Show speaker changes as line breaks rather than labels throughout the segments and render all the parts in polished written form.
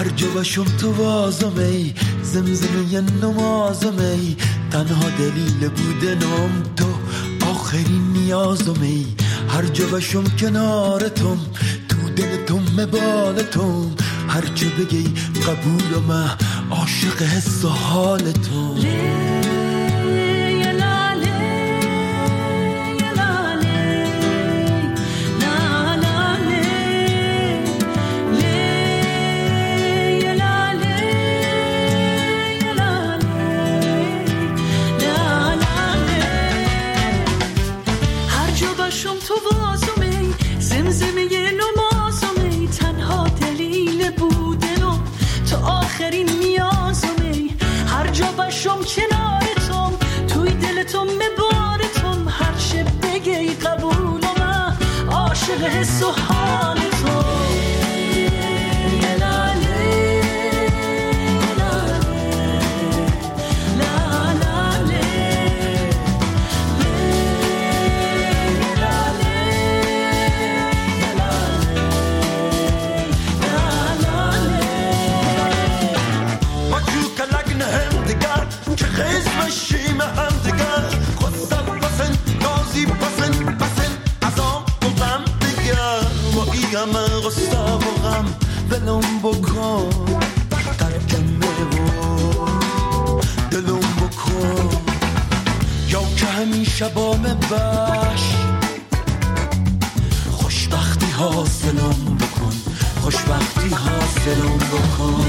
هر جا باشم تو وازم ای زمزمه نمازم ای تنها دلیل بودنم تو آخرین نیازم ای هر جا باشم کنارتم تو دلتم مبالتم هر چه بگی قبولم عاشق حس و حالتم
کنارتم توی دلتم مبارتم هر چه بگی قبولم عاشق حس و حالتم
همه غصه و غم ولم بکن ترکمه و دلم بکن یا که همیشه با من باش خوشبختی حاصلم بکن خوشبختی حاصلم بکن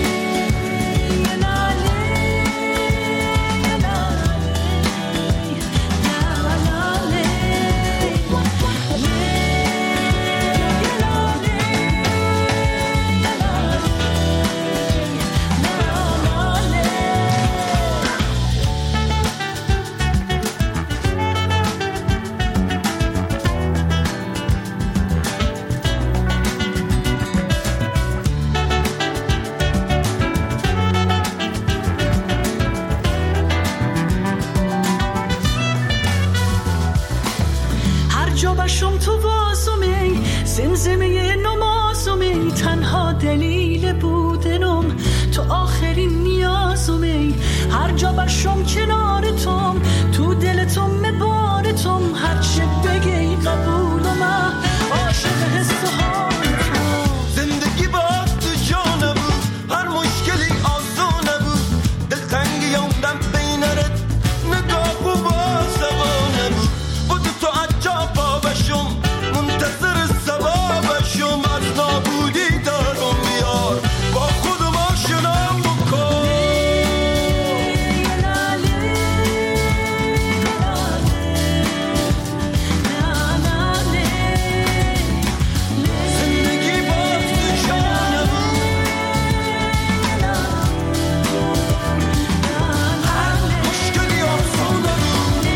جابشم تو واسمی زمزمه نمازمی تنها دلیل بودنم تو آخرین نیازمی هر جا باشم کنارتم تو دلتم مبارتم هر چه بگی قبولم عاشق حس و حالتم
زندگی با تو جانه بود هر مشکلی آسانه بود دلتنگی یوندم بینرت نگاه و بازوانه بود بود تو عجب منتظر ثوابشم از نابودی دارم بیار با خودم آشنام بکن زندگی باز تو جانه بود هر مشکلی آسانه بود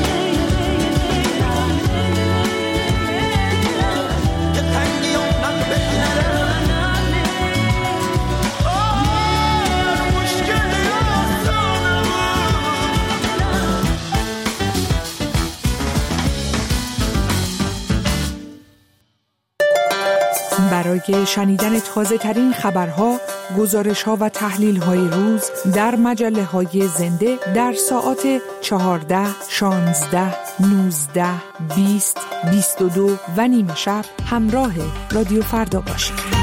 برای شنیدن تازه ترین خبرها، گزارش‌ها و تحلیل‌های روز در مجله‌های زنده در ساعات 14، 16، 19، 20، 22 و نیم شب همراه رادیو فردا باشید.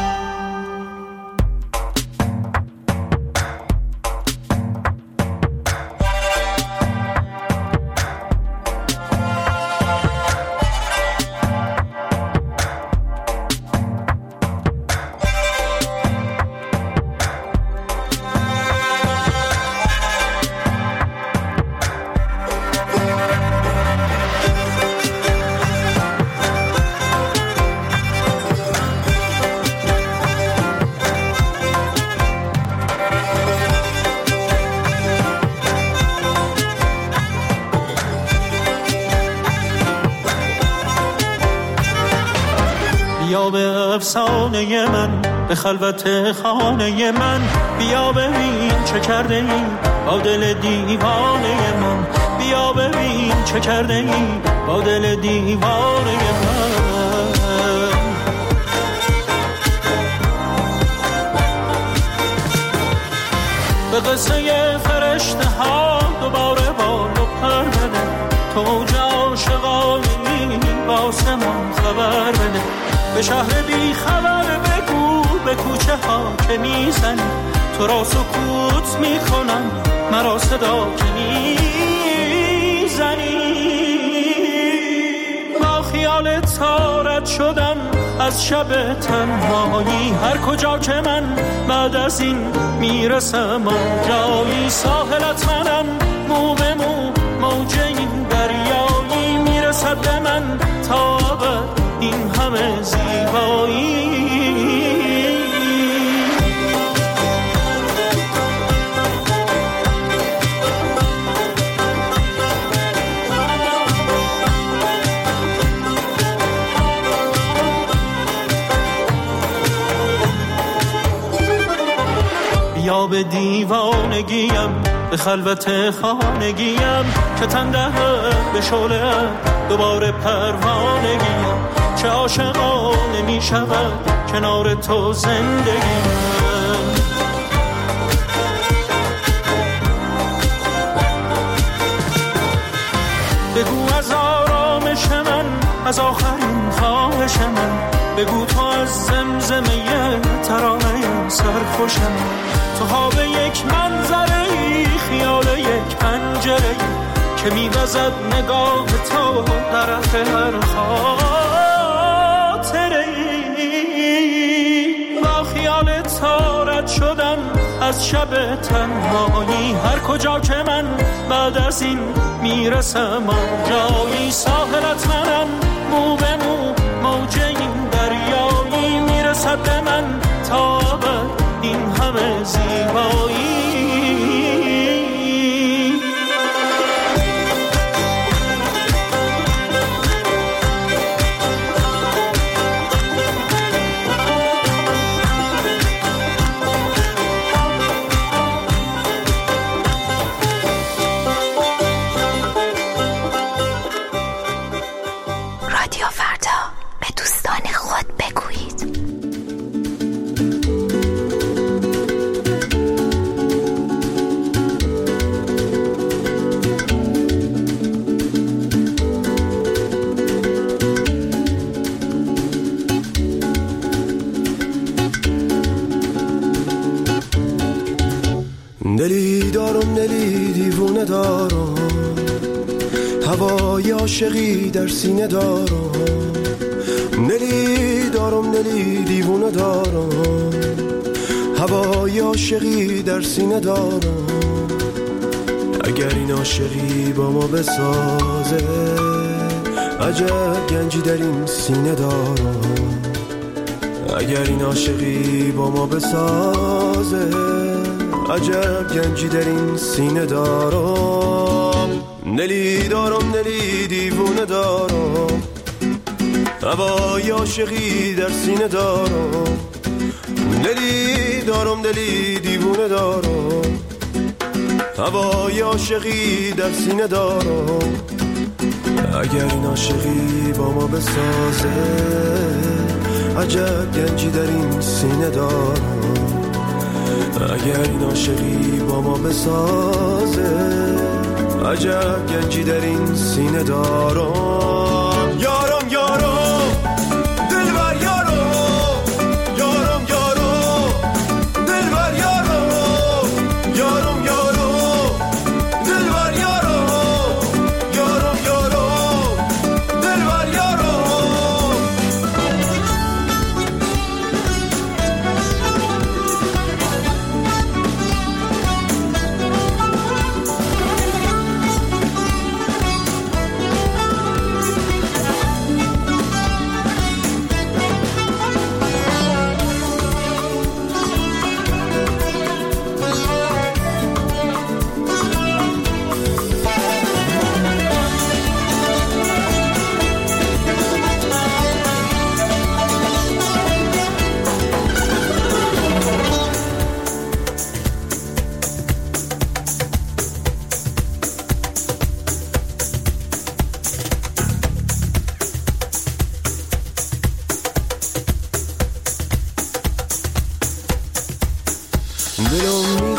بیا به افسانه من، به خلوت خانه من، بیا ببین چه کرده ای با دل دیوانه من، بیا ببین چه کرده ای با دل دیوانه من. به قصه فرشته ها دوباره بال و پر بده، تو اوج عاشقانی با آسمان خبر بده، به شهر بی خبر بگو به کوچه ها که میزنی، تو را سکوت میکنم مرا صدا که میزنی. با خیال تارت شدم از شب تنهایی، هر کجا که من بعد از این میرسم آنجایی، ساحلت منم مو به مو موج این دریایی، میرسد به من تا ابد این همه زیبایی. یا به دیوانگیم به خلوت خانگیم که تن دهد به شعله دوباره پروانگیم، چه عاشقانه می شود کنار تو زندگیم. بگو از آرامش من، از آخرین خواهش من، بگو تو از زمزمه ترانه سرخوشم، تو ها به یک منظره، خیال یک پنجره که می‌وزد نگاه تو طرف هر خاطره. با خیال تارت شدم از شب تنهایی، هر کجا که من بعد از این میرسم آنجایی، ساحلت منم مو به مو موج این دریایی، میرسد به من تا ابد این همه زیبایی.
رادیو فردا، به دوستان خود بگویید.
دلی دارم، دلی دیوونه دارم، هوای عاشقی در سینه دارم. دلی دارم، دلی دیوونه دارم، هوای عاشقی در سینه دارم. اگر این عاشقی با ما بسازه، عجب گنجی در این سینه دارم. اگر این عاشقی با ما بسازه، عجب گنجی در این سینه دارم. دلی دارم، دلی دیوونه دارم، هوای عاشقی در سینه دارم. دلی دارم، دلی دیوونه دارم، هوای عاشقی در سینه دارم. اگر این عاشقی با ما بسازه، عجب گنجی در این سینه دارم. اگر این عاشقی با ما بسازه، عجب گنجی در این سینه دارم. یارم یارم دلبر یارم، یارم یارم دلبر یارم، یارم یارم دلبر یارم، یارم یارم دلبر یارم.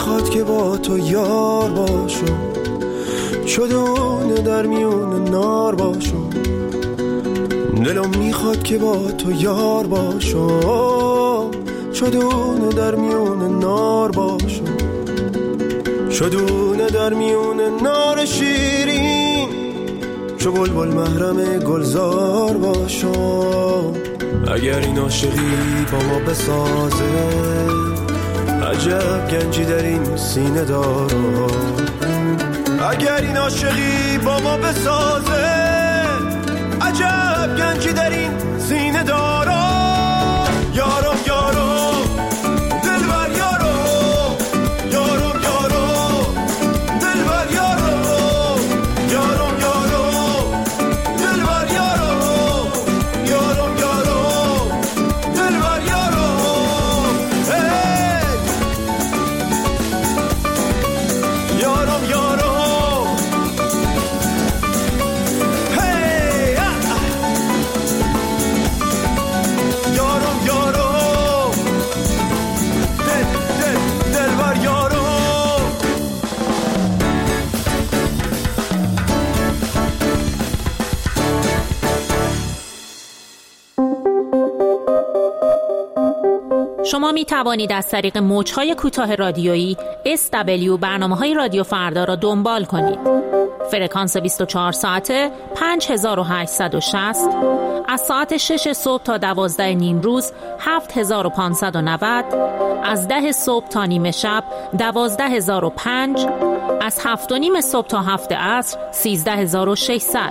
میخواد که با تو یار باشم، چدونه در میون نار باشم. دلم میخواد که با تو یار باشم، چدونه در میون نار باشم. چدونه در میون نار شیرین، چو بلبل محرم گلزار باشم. اگر این عاشقی با ما بسازه، عجب گنجی در این سینه دارم. اگر این عاشقی با ما بسازه، عجب گنجی در این سینه دارم. یارم یارم دلبر یارم، یارم یارم دلبر یارم، یارم یارم دلبر یارم، یارم یارم دلبر یارم. یارم یارم یارم یارم دلبر یارم.
شما می توانید از طریق موج‌های کوتاه رادیویی SW برنامه‌های رادیو فردا را دنبال کنید. فرکانس 24 ساعته 5860، از ساعت 6 صبح تا 12 نیم روز 7590، از 10 صبح تا نیمه شب 12005، از 7 و نیم صبح تا 7 عصر 13600.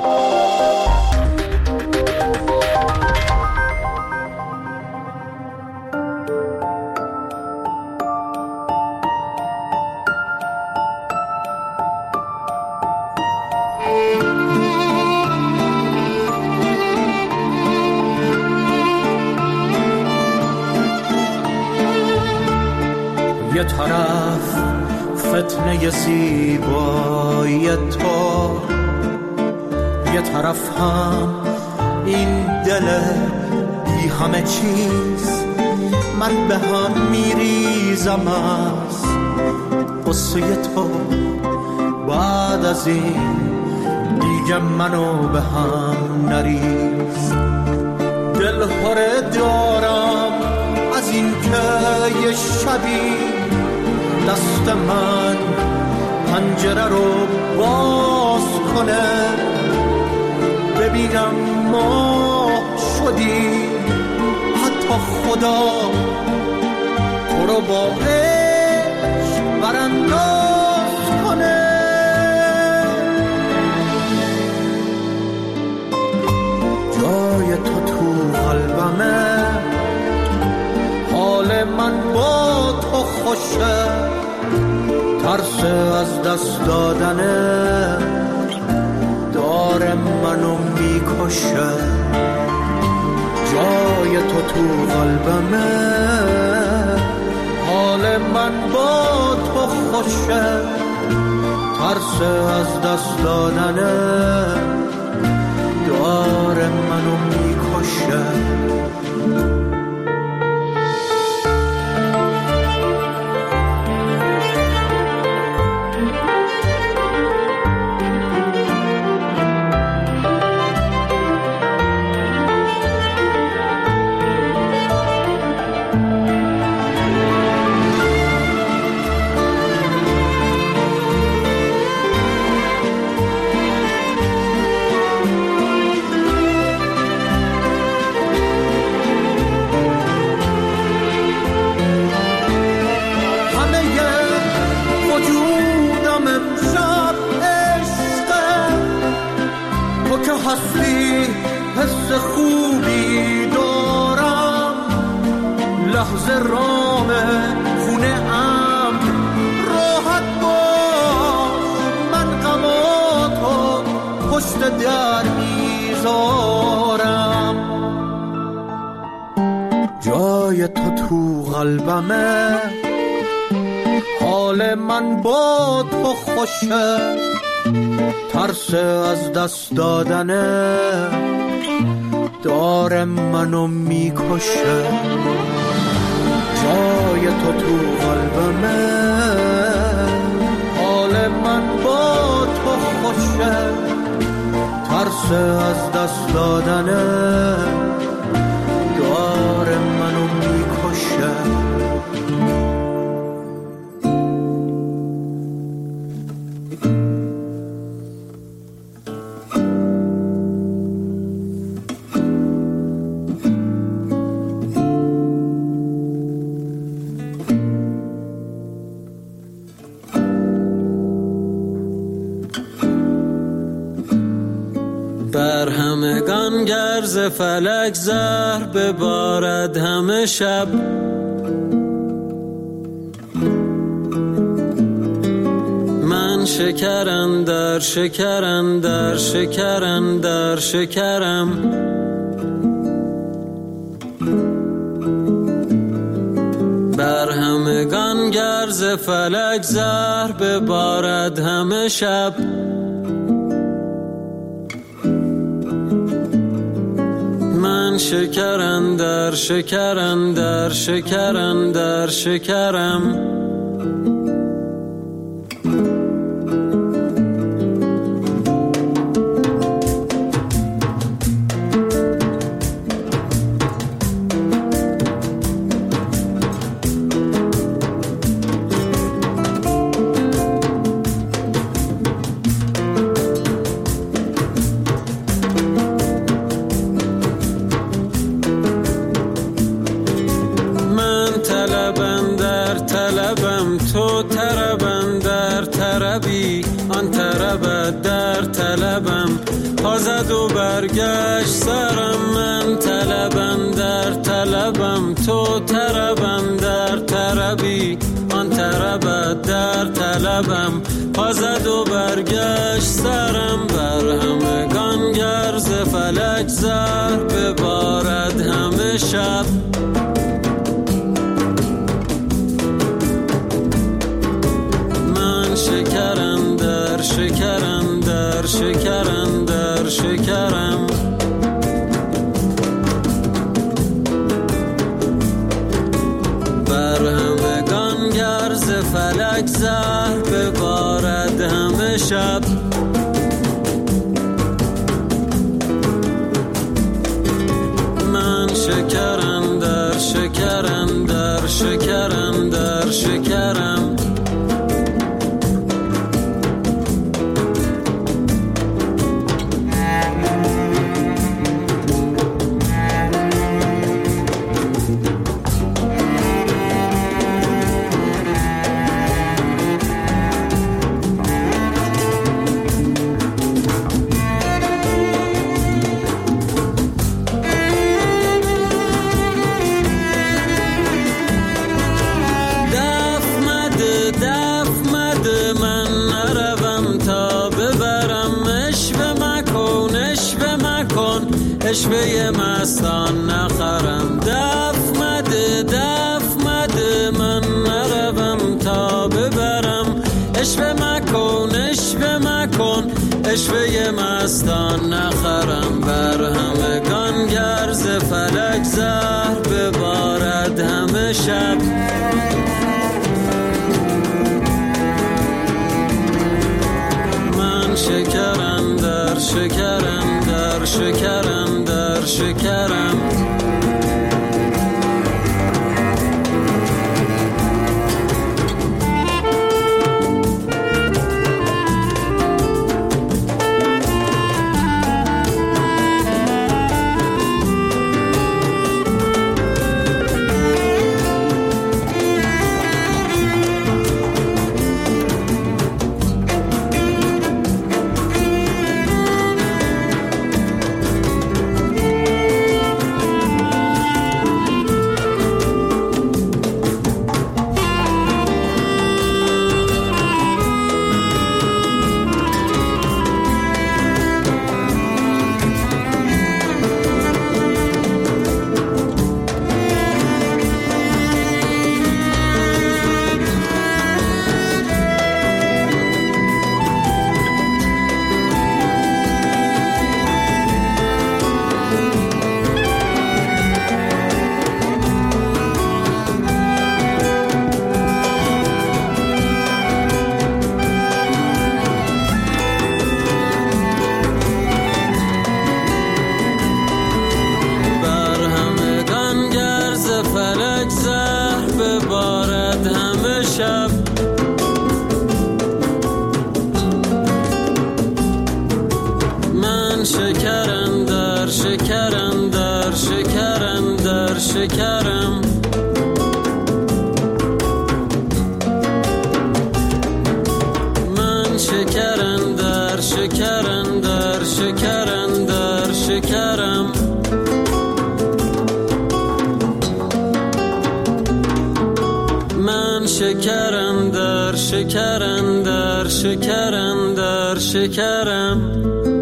یه طرف فتنه زیبایی تو، یه طرف هم این دل بی همه چیز. من به هم میریزم از قصه تو، بعد از این دیگه منو به هم نریز. دل هره دارم از این که یه شبی دست من پنجره رو باز کنه، ببینم ما شدی، حتی خدا تو رو با عشق برانداز کنه. جای تو قلبمه، حال من با تو خوشه، ترس از دست دادنه داره منو میکشه. جای تو قلبمه، حال من با تو خوشه، ترس از دست دادنه داره منو میکشه. هستی حس خوبی دارم، لحظه رامه خونه ام راحت باش، من غماتو پشت در میذارم. جای تو قلبمه، حال من با تو خوشه، ترس از دست دادنه داره منو میکشه. جای تو قلبمه،
قصه از دست دادنه دعار منو میکشه.
بر همگان گرز فلک زهر ببارد همه شب، من شکرم در شکرم در شکرم در شکرم، بر همگان گرز فلک زهر ببارد همه شب، من شکرم در شکرم در شکرم در شکرم. تو طربم در طربی، آن طربت در طلبم، پازد و برگشت سرم، من طلبم در طلبم، تو طربم در طربی، آن طربت در طلبم، پازد و برگشت سرم، بر همگان گرز فلک زهر ببارد همه شب، شکرم در شکرم در شکرم در شکرم، بر همگان گرز فلک زهر ببارد همه شب، من شکرم در شکرم در شکرم در شکرم. اشوه مستان نخرم، دف مده من نروم تا ببرم، اشوه مکن اشوه مستان نخرم، بر همگان گرز فلک زهر ببارد همه شب، من شکرم در شکرم در شکرم در شکرم. ببارد همه شب. من شکرم در شکرم در شکرم در شکرم. من شکرم در شکرم در شکرم در شکرم. من شکرم در شکرم در شکرم در شکرم.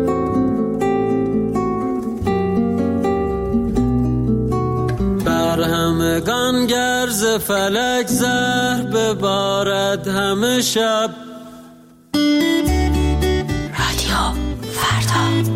بر همگان گرز فلک زهر ببارد همه شب.
رادیو فردا.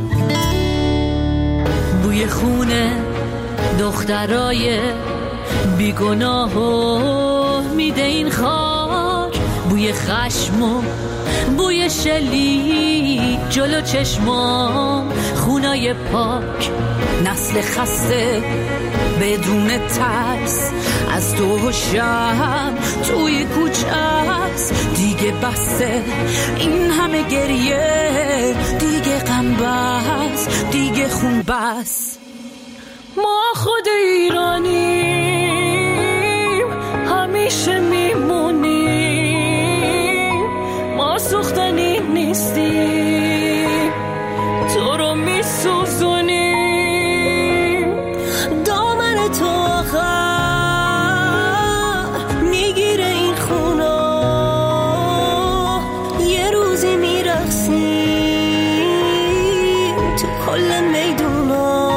بوی خونه دخترای بیگناه و میده این خاک، بوی خشم و بوی شلیک جلو چشمام، خونای پاک، نسل خسته بدون ترس از دو و شب توی کوچه است. دیگه بسه این همه گریه، دیگه غم بس، دیگه خون بس. ما خود ایرانیم همیشه میمونیم، ما سوختنی نیستیم تو رو میسوزونیم. دامن تو آخر میگیره این خونا، یه روزی میرقصیم تو کل میدونا،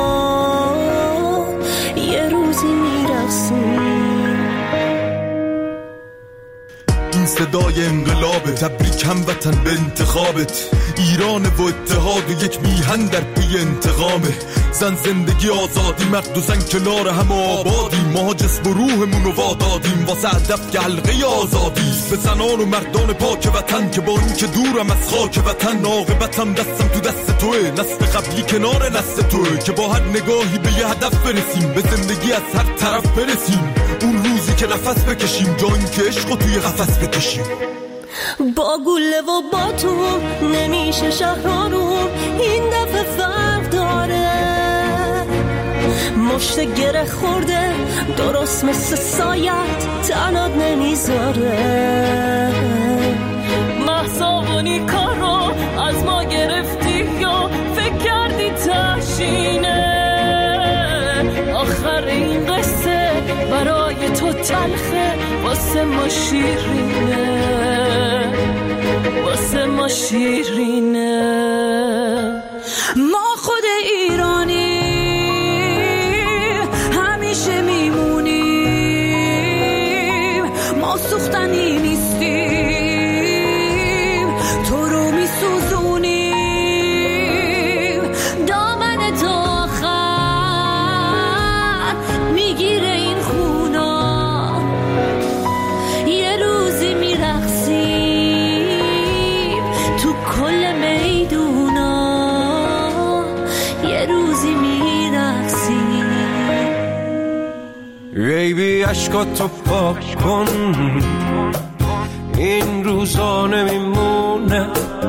یه روزی میرقصیم.
این صدای انقلابه، تبریک هموطن به انتخابت. ایران و اتحاد و یک میهن در پی انتقامه. زن زندگی آزادی، مرد و زن کنار هم آبادی. ما جسم و روحمون رو وادادیم واسه هدف که حلقه آزادی. به زنان و مردان پاک وطن که با این که دورم از خاک وطن، عاقبتم دستم تو دست توه. نسل قبلی کنار نسل توه که با هر نگاهی به یه هدف برسیم، به زندگی از هر طرف برسیم. اون روزی که نفس بکشیم، جایی که عشقو توی قفس بکشیم.
با گله و با تو نمیشه شهرانو، این دفعه فرق داره. مشت گره خورده درست مثل سایت، تنات نمیذاره. محصابونی کارو از ما گرفتی یا فکر کردی تشینه؟ آخر این قصه برای تو تلخه، واسه ما شیرینه، واسه ما شیرینه. ما خود ایرانی همیشه میمونیم، ما سوختنی نیستیم تو رو میسوزونیم. دامن تو آخر میگیره این خونا، یه روزی میرقصیم تو کل میدونا، یه روزی میرقصیم.
بیبی عشقاتو پاک کن، این روزا نمیمونه.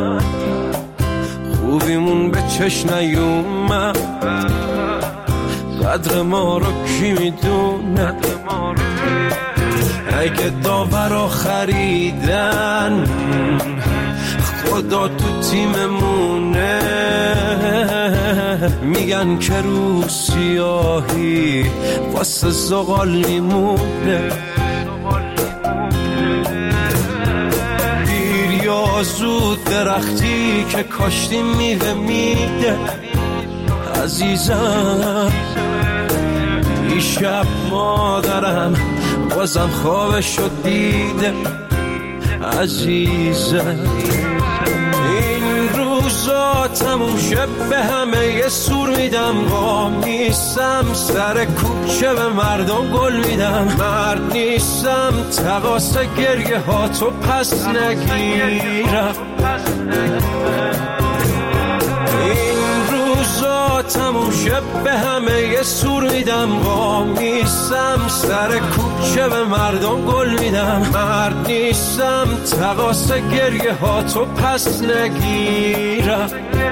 خوبیمون به چشم نیومد، قدر ما رو کی میدونه؟ اگه داورا خریدن، خدا تو تیممونه. میگن که رو سیاهی واسه زغال میمونه. دیر یا زود درختی که کاشتی میوه میده. عزیزم دیشب مادرم بازم خوابشو دیده. عزیزم این روزا تموم شد، به همه یه سور میدم. قام نیستم سر کوچه به مردم گل میدم. مرد نیستم تقاس گریه ها تو پس نگیرم. این روزا
تموم شب به همه یه سور میدم، وامیستم سر کوچه به مردم گل میدم، مرد نیستم تقاس گریه ها تو پس نگیرم.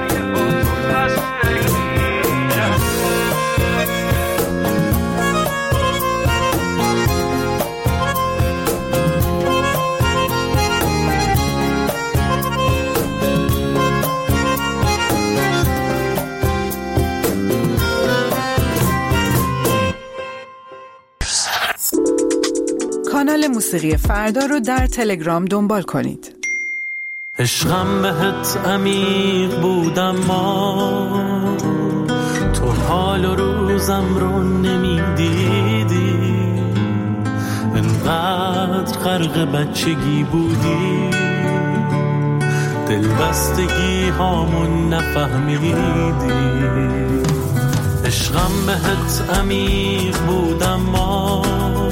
کانال موسیقی فردا رو در تلگرام دنبال کنید.
عشقم بهت عمیق بودم، ما تو حال و روزم رو نمیدیدی، انقدر غرق بچگی بودی، دلبستگی هامون نفهمیدی. عشقم بهت عمیق بودم، ما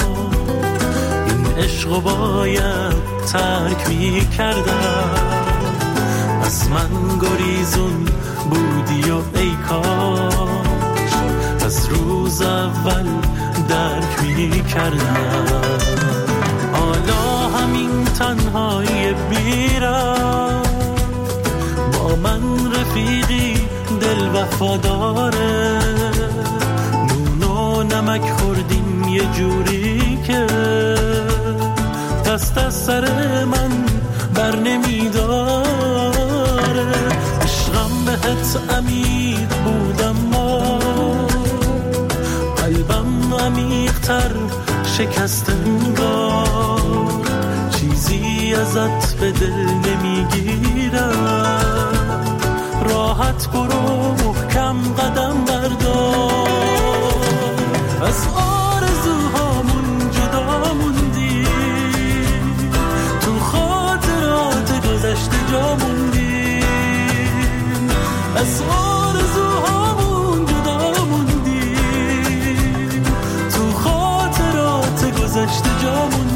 عشقو باید ترک می کردم، از من گریزون بودی و ای کاش از روز اول درک می کردم. حالا همین تنهایی بیرم، با من رفیقی دل وفاداره، نون و نمک خوردیم یه جوری که دست از سر من بر نمیداره. عشقم بهت عمیق بودم، ما قلبم عمیق‌تر شکست انگار، چیزی ازت به دل نمیگیرم، راحت برو محکم قدم بردار. از آرزوهامون جدا موندی، تو خاطرات گذشته جا موندی، از آرزوهامون جدا موندی، تو خاطرات گذشته جا موندی.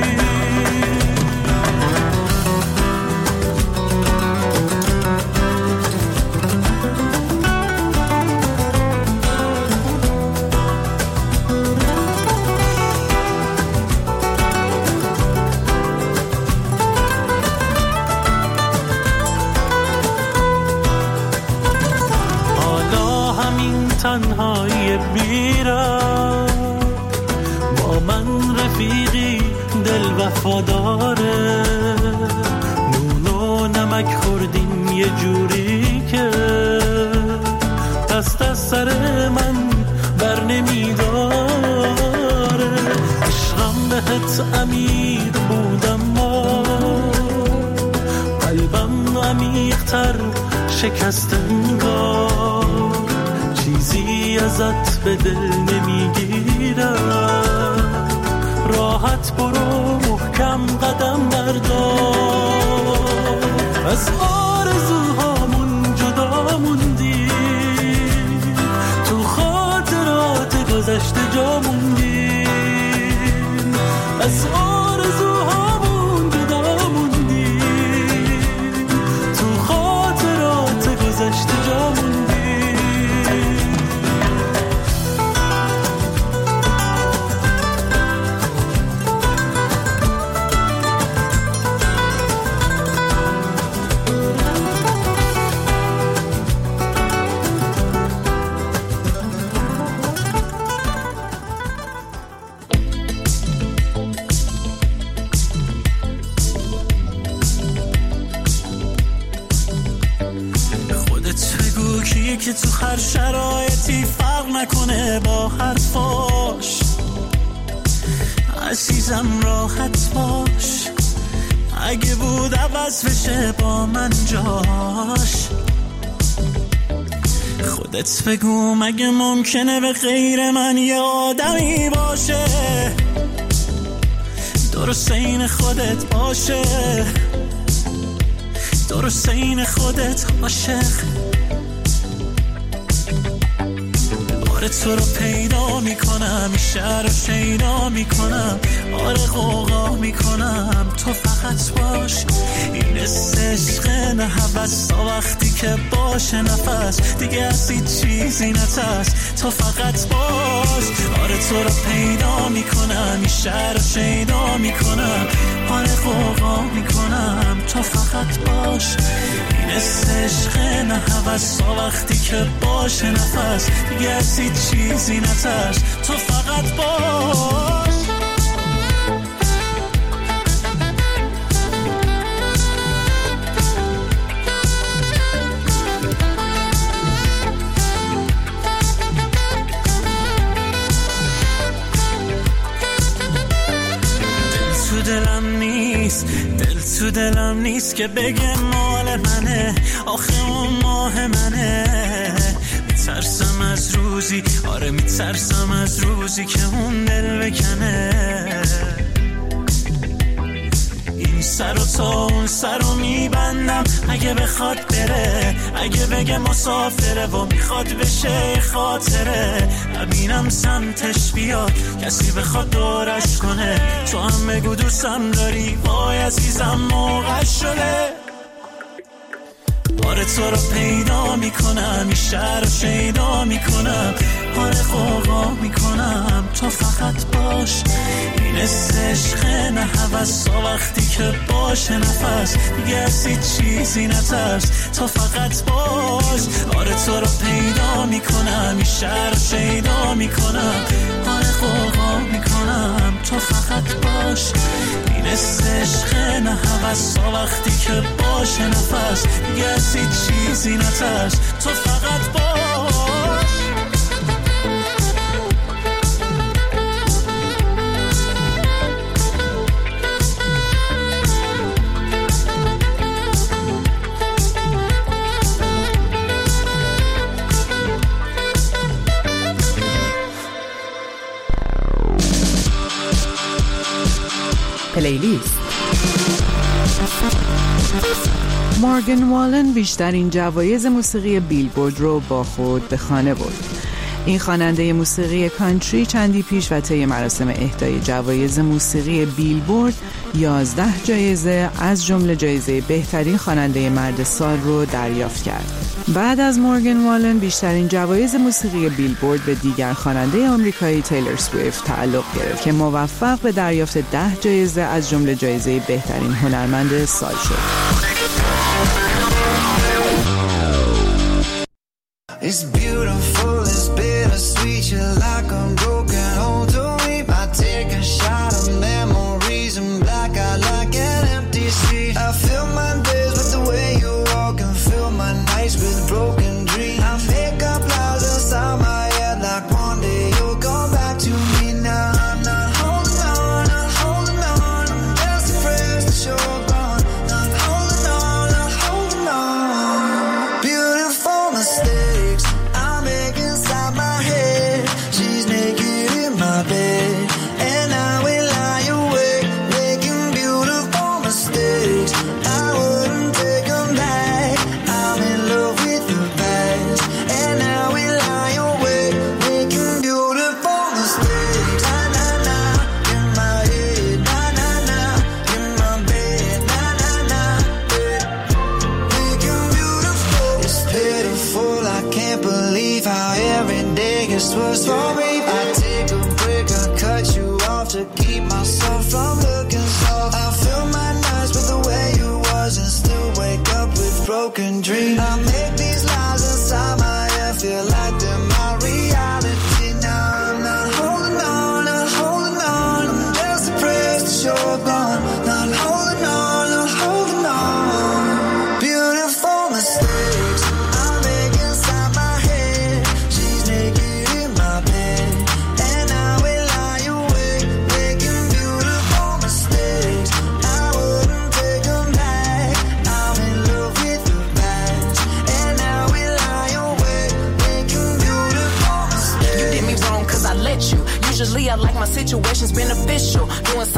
تنهایی بیرم، با من رفیقی دل وفاداره، نون و نمک خوردیم یه جوری که دست از سر من بر نمیداره. عشقم بهت عمیق بودم، ما قلبم عمیق‌تر شکست انگار، چیزی ازت به دل نمیگیرم، راحت برو محکم قدم بردار. از آرزوهامون جدا موندی، تو خاطرات گذشته جا موندی، از آرزوهامون جدا موندی، تو خاطرات گذشته جا موندی. که تو هر شرایطی فرق نکنه با حرفاش، عزیزم راحت باش، اگه بود عوض بشه با من جاش. خودت بگو مگه ممکنه به غیر من یه آدمی باشه، درست این خودت باشه، درست این خودت عاشق. تو رو پیدا میکنم، شهر رو شیدا میکنم، آره غوغا میکنم تو فقط باش. این عشق نه هوس تا وقتی که باشه نفس دیگه از هیچ چیزی نترس تو فقط باش. آره تو رو پیدا میکنم این شهر رو شیدا میکنم. آره غوغا میکنم تو فقط باش. این عشق نه هوس تا وقتی که باشه نفس دیگه از هیچ چیزی نترس تو فقط باش. دل تو دلم نیست که بگه مال منه. آخه اون ماه منه. میترسم از روزی آره میترسم از روزی که اون دل بکنه. این سر و تا اون سر رو میبندم اگه بخواد بره. اگه بگه مسافره و میخواد بشه خاطره. نبینم سمتش بیاد کسی بخواد دورش کنه. تو هم بگو دوستم داری وای عزیزم موقع شده. آره تو رو پیدا میکنم این شهر رو شیدا میکنم. آره غوغا میکنم تو فقط باش. این عشق نه هوس تا وقتی که باشه نفس دیگه از هیچ چیزی نترس تو فقط باش. آره تو رو پیدا میکنم این شهر رو شیدا میکنم. آره غوغا میکنم تو فقط باش. این عشق نه هوس تا وقتی که باشه نفس دیگه از هیچ چیزی نترس تو فقط باش.
پلیلیست. مورگان والن بیشترین جوایز موسیقی بیلبورد رو با خود به خانه برد. این خواننده موسیقی کانتری چندی پیش و طی مراسم اهدای جوایز موسیقی بیلبورد 11 جایزه از جمله جایزه بهترین خواننده مرد سال رو دریافت کرد. بعد از مورگان والن بیشترین جوایز موسیقی بیلبورد به دیگر خواننده آمریکایی تیلر سویفت تعلق گرفت که موفق به دریافت 10 جایزه از جمله جایزه بهترین هنرمند سال شد.
It's beautiful, it's bittersweet, you're like a broken home to me. I take a shot of memories and black out like an empty street. I fill my days with the way you walk and fill my nights with broken dreams. I make up lies inside my head like one day you'll come back to me. Now I'm not holding on, not holding on, I'm just afraid that you're gone. Not holding on, not holding on. Beautiful mistakes I make inside my head. She's naked in my bed and I will lie awake making beautiful mistakes. I wouldn't take them back. I'm in love with the past and I will lie awake making beautiful mistakes. Na na na in my head, na na na in my bed, na na na making beautiful. It's pitiful, I can't believe how every day gets worse for me. I take a break, I cut you off to keep myself from looking soft. I fill my nights with the way you was and still wake up with broken dreams. I make these lies inside my head feel like they're my reality. Now I'm not holding on, not holding on, I'm just depressed that you're gone. Not holding on, not holding on. Beautiful mistakes I make inside my head. She's naked in my bed and I will lie awake making beautiful mistakes. I wouldn't take them back. I'm in love with the past and I will lie awake making beautiful mistakes.
You did me wrong cause I let you. Usually I like my situations beneficial. Doing something different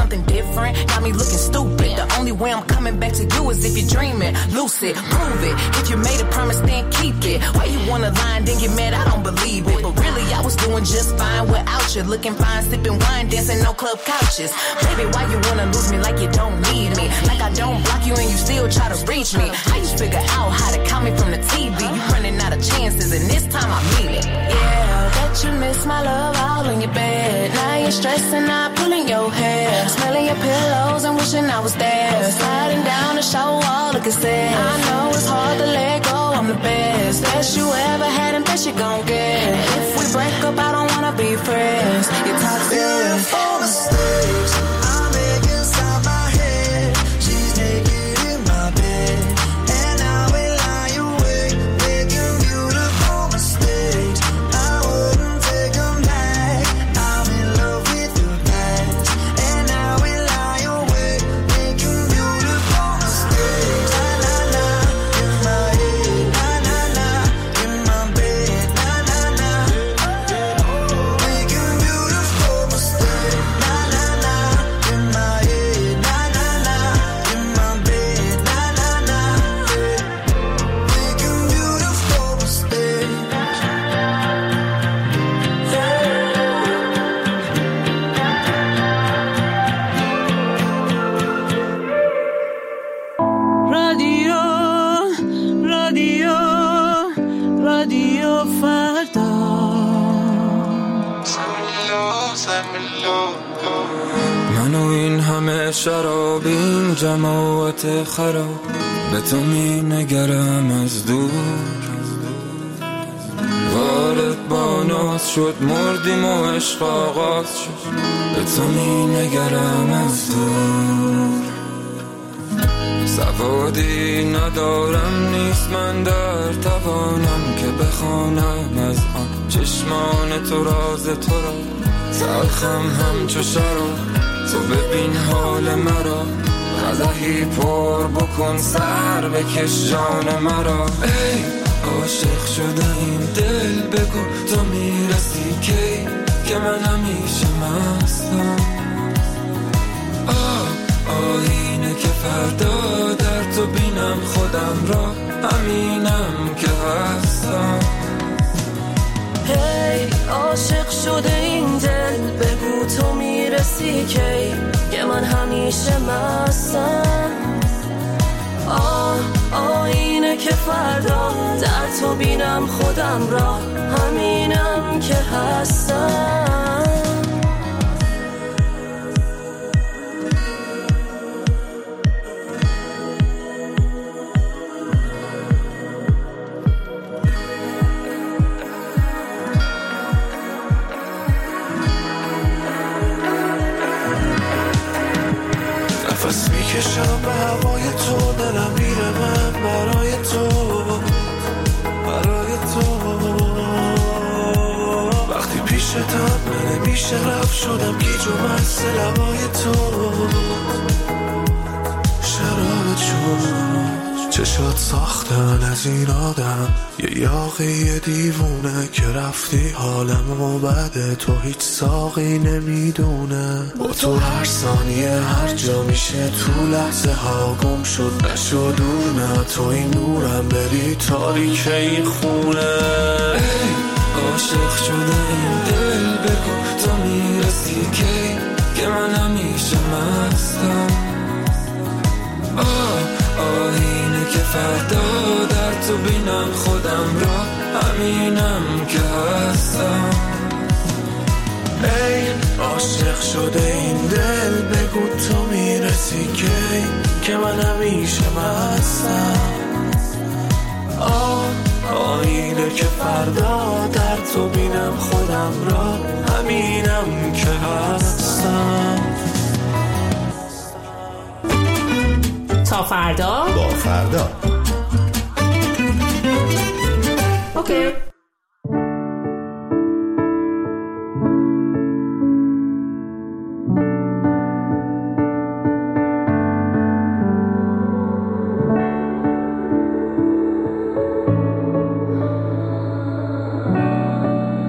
different, got me looking stupid. The only way I'm coming back to you is if you're dreaming. Lucid, prove it. If you made a promise, then keep it. Why you wanna lie and then get mad? I don't believe it. But really, I was doing just fine without you. Looking fine, sipping wine, dancing on club couches. Baby, why you wanna lose me like you don't need me? Like I don't block you and you still try to reach me. How you figure out how to count me from the TV? You running out of chances and this time I mean it. Yeah, bet you miss my love all in your bed. Now you're stressing out, pulling your hair, smelling your pillows and wishing I was there. Sliding down the show wall, look at that. I know it's hard to let go, I'm the best. Best you ever had and best you gon' get. If we break up, I don't wanna be friends. You're toxic.
If all mistakes I make inside my head, she's naked in my bed, and I will lie awake, making beautiful mistakes. I wouldn't take them back. I'm in love with your past, and I will lie awake, making beautiful mistakes. La la la, in my head, la la la, in my bed, la la la, making beautiful mistakes. La la la, in my head, la la la, in my bed, la la la, making beautiful mistakes.
رادیو رادیو رادیو فردا.
من و این همه شراب، این جماعت خراب، به تو می نگرم از دور. وارد با ناز شد، مردیم و عشق آغاز شد، به تو می نگرم از دور. سوادی ندارم، نیست من در توانم که بخوانم از آن چشمان تو راز تو را. تلخم همچو شراب، تو ببین حال مرا، قدحی پر بکن سر بکش جان مرا. ای عاشق شده این دل، بگو تو میرسی کی که من همیشه مستم. آینه که فردا در تو بینم خودم را، همینم که هستم.
هی عاشق شده این دل، بگو تو میرسی کی که من همیشه مستم. آینه که فردا در تو بینم خودم را، همینم که هستم.
نفس میکشم به هوای تو، دلم میره من برای تو، برای تو. وقتی پیشتم من نمیشه رفت، شدم گیج و مست لبای تو. شرابت شد چشات ساختن از این آدم، یه یاقی دیوونه که رفتی حالمو بده، تو هیچ ساقی نمیدونه. با تو هر ثانیه هر جا میشه، تو لحظه ها گم شد نشد دور. نه تو این نورم بری تاریک این خونه.
ای عاشق شده این دل، بگو تو میرسی کی که من همیشه مستم. آینه که فردا در تو بینم خودم را، همینم که هستم.
ای عاشق شده این دل، بگو تو میرسی کی که من همیشه مستم. آینه که فردا در تو بینم خودم را، همینم که هستم.
تا فردا
با فردا.
اوکی.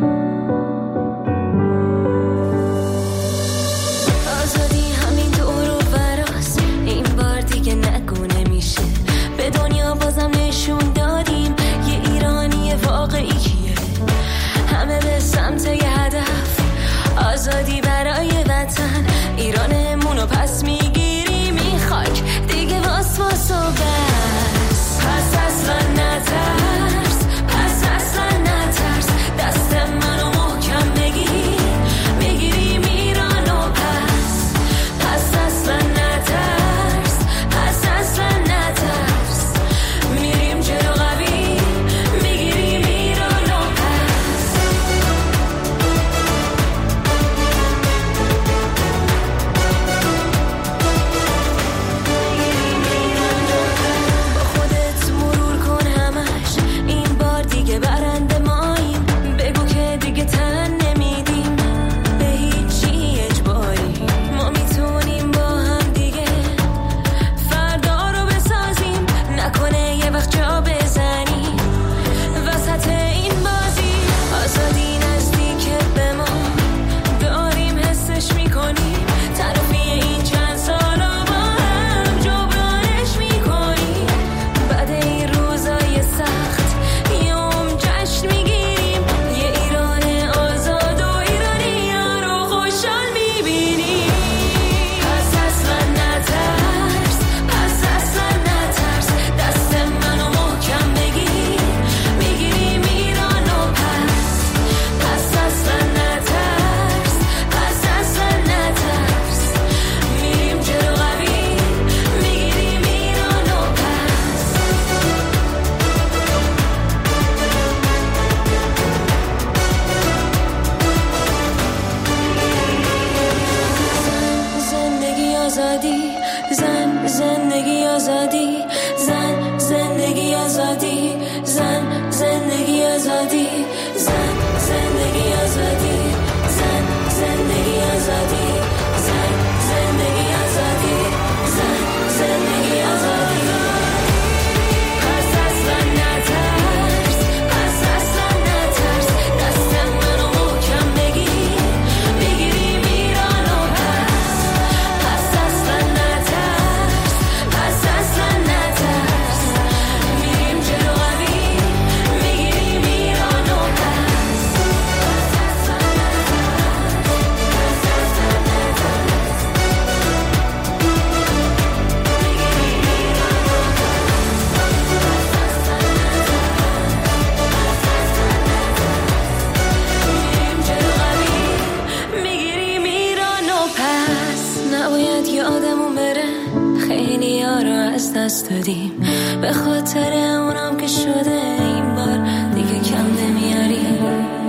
آزادی همین دور آزادی، زن زندگی آزادی، زن زندگی آزادی، زن زندگی آزادی، زن زندگی آزادی، زن زندگی آزادی، زن زندگی آزادی، زن زندگی آزادی. پس اصلا نترس، پس اصلا نترس، دست منو محکم بگیر، میگیریم ایران و پس اصلا نترس، پس اصلا نترس، میریم جلو قوی، میگیریم ایران و نباید یه آدمو بره، خیلی ها رو از دست دادیم، به خاطر اونم که شده این بار دیگه کم نمیاریم.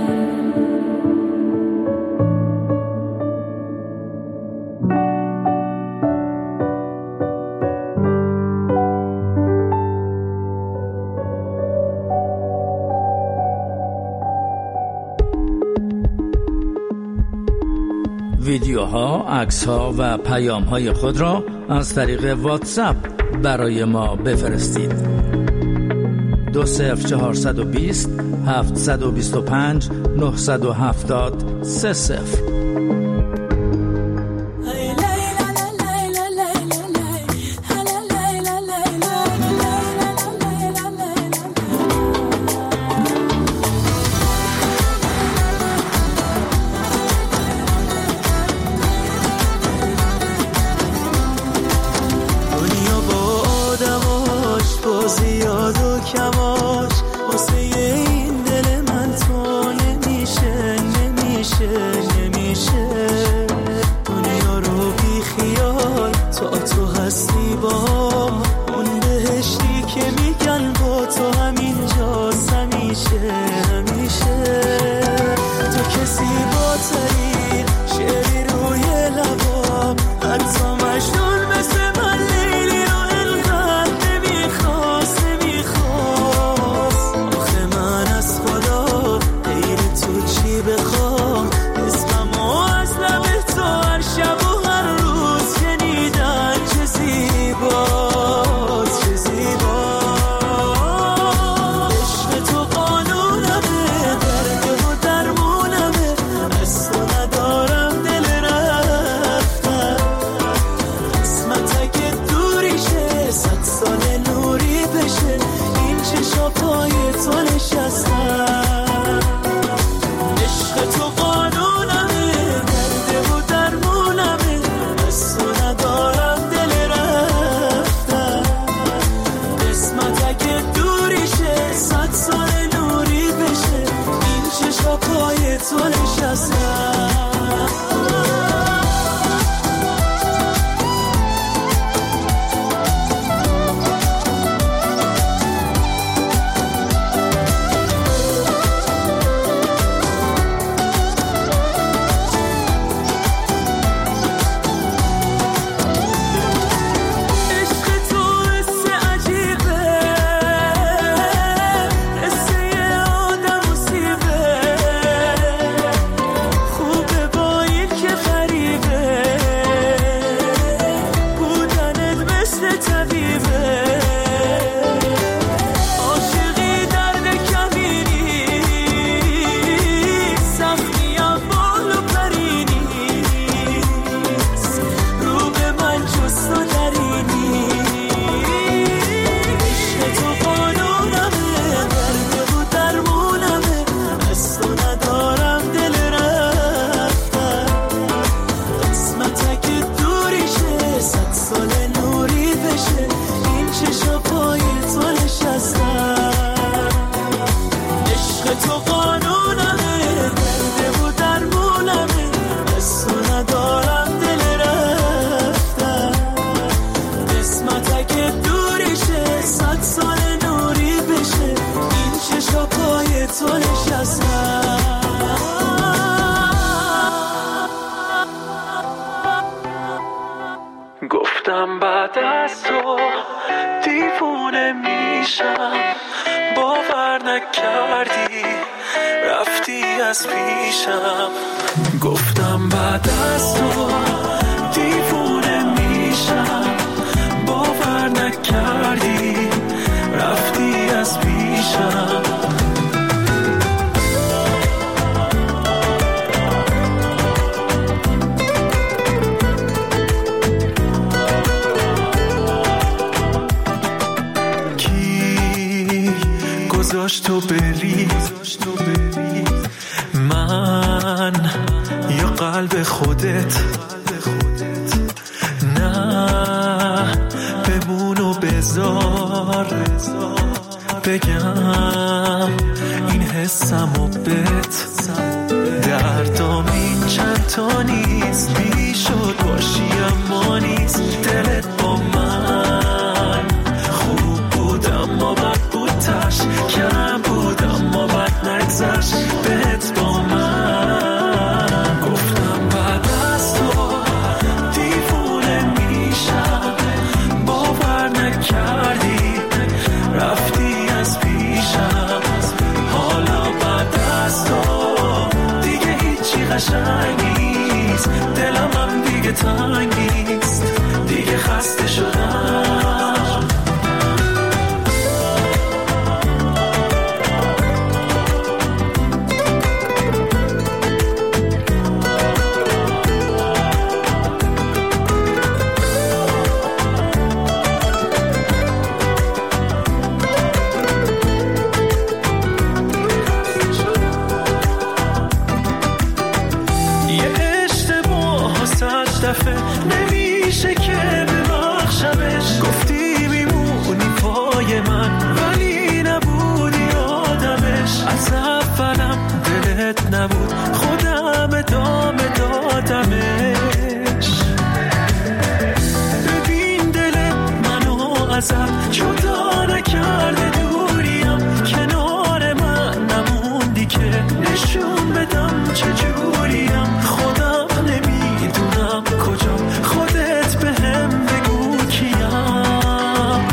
ویدیوها، عکس‌ها و پیام‌های خود را از طریق واتساپ برای ما بفرستید. 20420 725 970 30.
گفتم بعد از تو دیوونه میشم، باور نکردی رفتی از پیشم. گفتم بعد از تو دیوونه میشم، باور نکردی رفتی از پیشم. گذاشت تو بری من یا قلب خودت؟ نه بمون و بذار بگم این حسم و بت. دردام این چند تا نیست، بی شد باشی اما نیست. دلت با من خوب بود اما بد بود، تش کم بود اما بد نگذشت بهت با من. گفتم بعد از تو دیوونه میشم، باور نکردی رفتی از پیشم. حالا بعد از تو دیگه هیچی قشنگ نیست، دلم هم دیگه تنگ نیست، دیگه خسته شدم. نمیشه که ببخشمش، گفتی میمونی پای من ولی نبودی آدمش. از اولم دلت نبود، خودم ادامه دادمش. ببین دل منو ازم جدا نکرده، دوریم کنار من نموندی که نشون بدم چجوریم. خودم نمیدونم کجا، خودت بهم بگو کیم.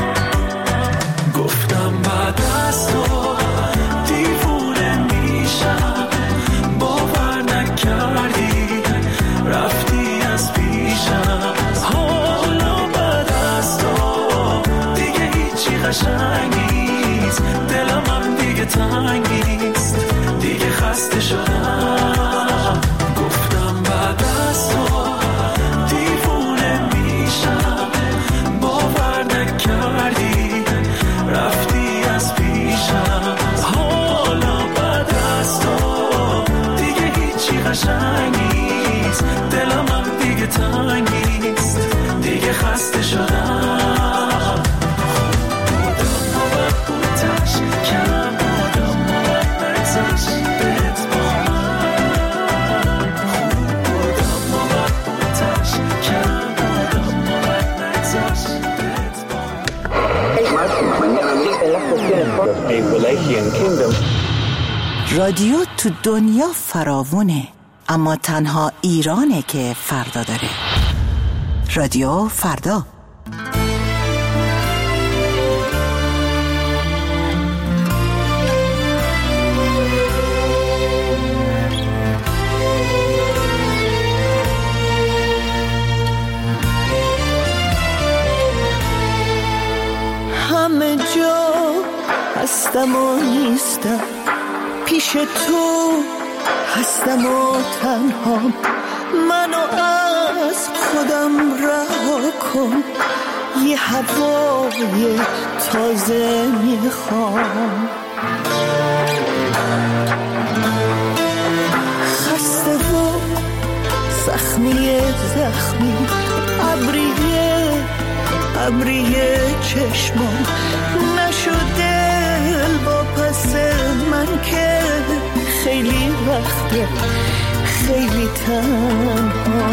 گفتم بعد از تو دیوونه میشم، باور نکردی رفتی از پیشم. حالا بعد از تو دیگه هیچی قشنگ نیست، دلم هم دیگه تنگ نیست، دیگه خسته شدم. گفتم بعد از تو دیوونه میشم، باور نکردی رفتی از پیشم. حالا بعد از تو دیگه هیچی قشنگ نیست، دلم هم دیگه تنگ نیست، دیگه خسته شدم. بودم و بد بودش، کم بودم و بد نگذشت بهت با من. خوب بودم و بد بودش، کم بودم و بد نگذشت بهت با من.
رادیو تو دنیا فراوونه، اما تنها ایرانه که فردا داره. رادیو فردا.
همه جا هستم و نیستم، پیش تو هستم و تنها. منو از خودم رها کن، یه هوای تازه میخوام. خسته و زخمی ابریه چشمام نشده با پس من که خیلی وقته خیلی تنها.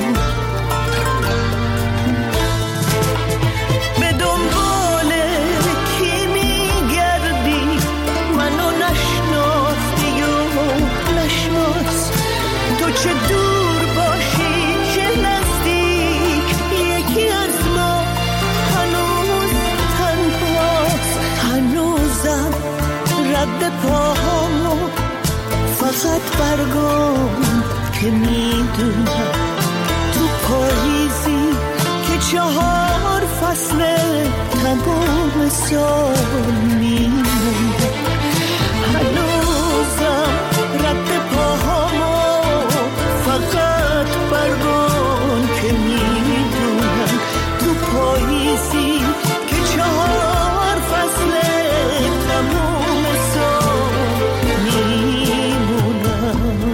به دنبال کی میگردی؟ منو نشناختی و نشناس. تو چه دور باشی چه نزدیک، یکی
که میدونم تو پاییزی که 4 فصل تمام سال میمونم، هنوزم رد پاهامو فقط برگان که میدونم تو پاییزی که 4 فصل تمام سال میمونم.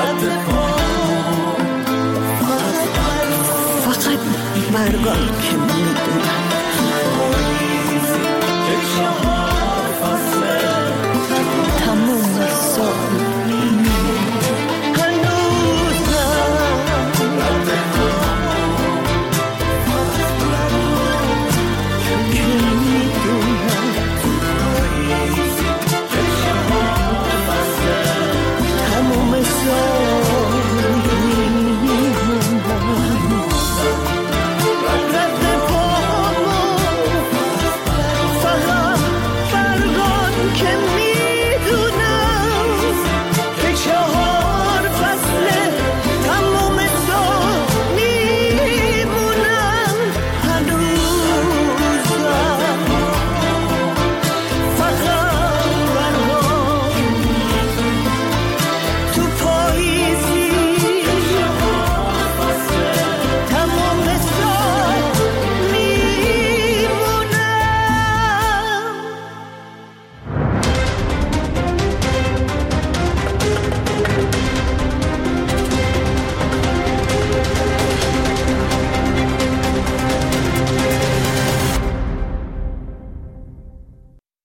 فقط برگان که